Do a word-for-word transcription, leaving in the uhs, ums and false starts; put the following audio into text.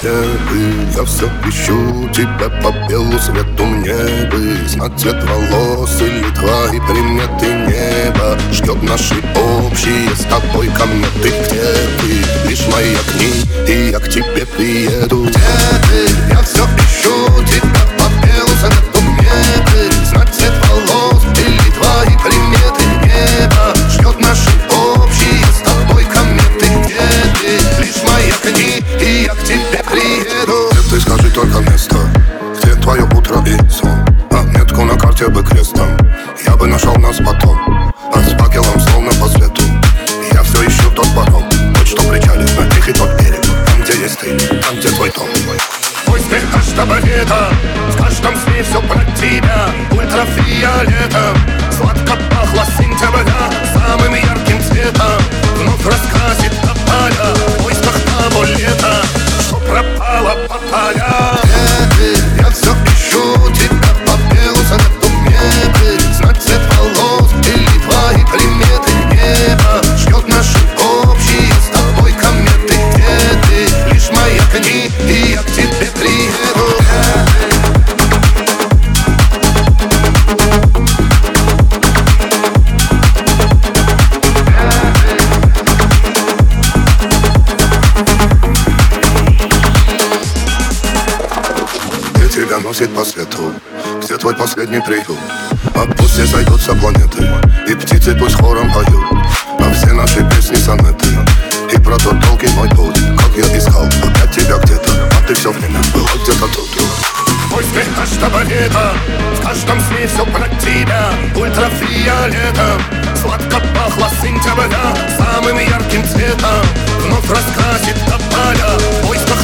бы. Я все ищу тебя по белу свету, мне бы знать цвет волос или твои приметы. Небо ждет наши общие с тобой кометы. Где ты? Лишь мои огни, и я к тебе приеду. Где ты? Я все ищу тебя по белу свету, мне бы знать цвет волос или твои приметы. Небо ждет наши общие с тобой кометы. Где ты? Лишь мои огни, и я к тебе приеду. Где ты? Скажи только место, где твое утро и сон. А метку на карте бы крестом я бы нашел нас потом, а с факелом словно по свету. Я все ищу тот паром, тот, что причалит на тихий тот берег. Там, где есть ты, там, где твой дом. Твой смех каждого лета, в каждом сне все про тебя. Ультрафиолетом сладко пахло сентября самым ярким цветом. Вновь рассказит о поля в поисках того лета, что пропало по полям. Где ты? Я все ищу тебя по белу свету, мне бы знать цвет волос или твои приметы. Небо ждет наши общие с тобой кометы. Где ты? Лишь мои огни, и я к тебе приеду. Тебя носит по свету, где твой последний приют. А пусть все сойдутся планеты, и птицы пусть хором поют. А все наши песни сонеты, и про тот долгий мой путь. Как я искал опять тебя где-то, а ты все время была где-то тут. Твой смех каждого лета, в каждом сне все про тебя. Ультрафиолетом сладко пахло сентября самым ярким цветом. Вновь раскрасит до поля поиск